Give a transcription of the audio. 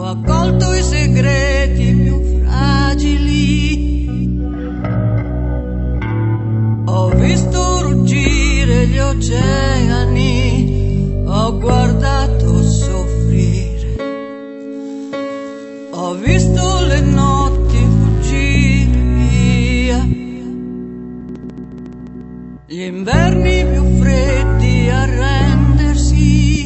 accolto i segreti più fragili, ho visto ruggire gli oceani, ho guardato soffrire, ho visto le notti fuggire via, gli inverni più freddi arrendersi.